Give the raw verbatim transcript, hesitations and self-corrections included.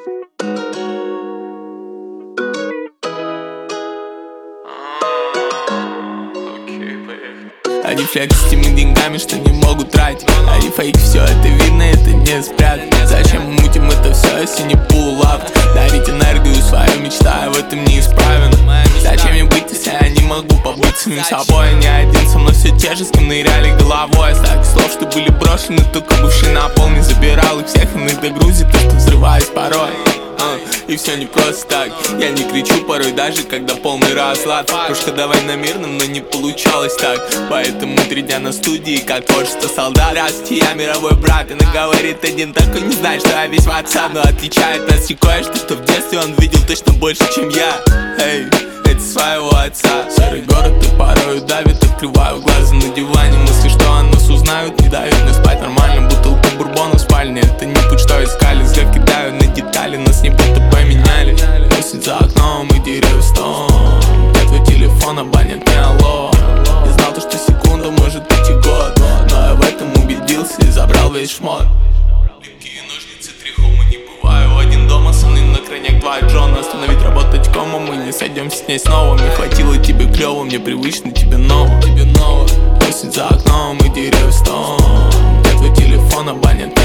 Они флекс с теми деньгами, что не могут тратить. Они фейк, все это видно, это не спрятать. Зачем мы мутим это все, если не пулап? Дарить энергию свою, мечтаю, в этом не исправен. Зачем мне быть, если я не могу побыть самим собой? Не один, со мной все те же, с кем ныряли головой. Остатки слов, что были брошены, только бывший на пол не забирал их всех, иногда грузит то, что взрываюсь порой. Uh, и все не просто так. Я не кричу порой, даже когда полный разлад. Пушка давай на мирном, но не получалось так. Поэтому три дня на студии, как творчество солдат. Здравствуйте, я мировой брат. И говорит один такой, не знает, что я весь в отца. Но отличает нас и кое-что, что в детстве он видел точно больше, чем я. Эй, это своего отца. Серый город и порой давит. Открываю глаза на диване, мысли, что о нас узнают, не дают мне спать нормально. Бутылка бурбона в спальне, это не путь, что искали. Взгляд кидаю на детали, нас не будто поменяли. Осень за окном и деревья стон. Где твой телефон, абонент не алло. Я знал то, что секунда может идти год, но я в этом убедился и забрал весь шмот. Липкие ножницы, три хома, не бываю один дома. Со мной на крайняк два Джона. Остановить работать кома, мы не сойдемся с ней снова. Мне хватило тебе клево, мне привычно, тебе ново. Тебе ново. Осень за окном и деревья стон. Где твой телефон, абонент